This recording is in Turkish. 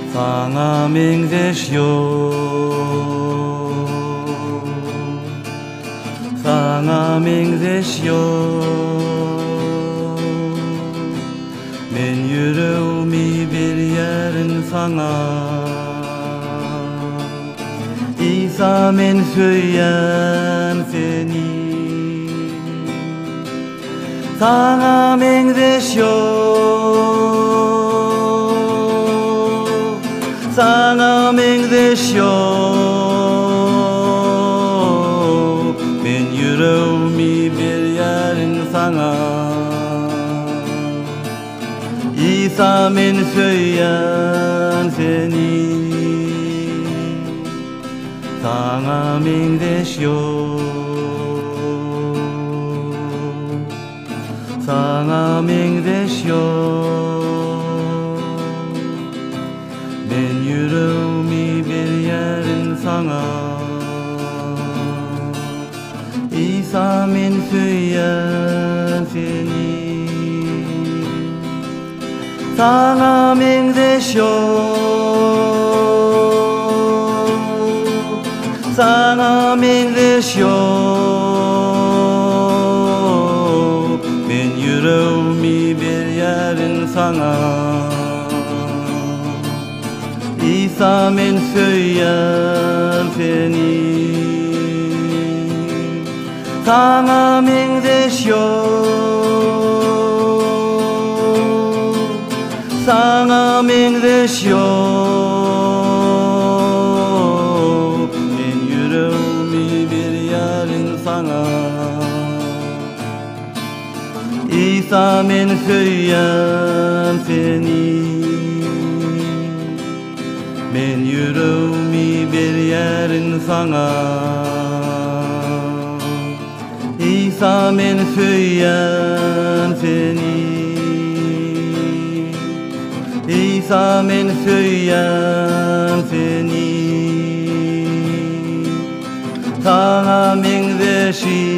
Sana 맹세시오 Sana 맹세시오 Men yüreğimi bir yerin sana İsa men söyleyen seni Sana 맹세시오 Sana 맹세시오 Men yüreğimi bir yerin sana İsa men söyleyen seni Sana 맹세시오 Sana 맹세시오 Ben yüreğimi bir yerin sana İsa men söyleyen seni Sana 맹세시오 Sana 맹세시오 Ben yüreğimi bir yerin sana İsa men söyleyen seni Sana 맹세시오 Sana 맹세시오 Ben yüreğimi bir yerin sana İsa men söyleyen seni Men yüreğimi bir yerin sana İsa men söyleyen seni İsa men söyleyen seni Sana 맹세시오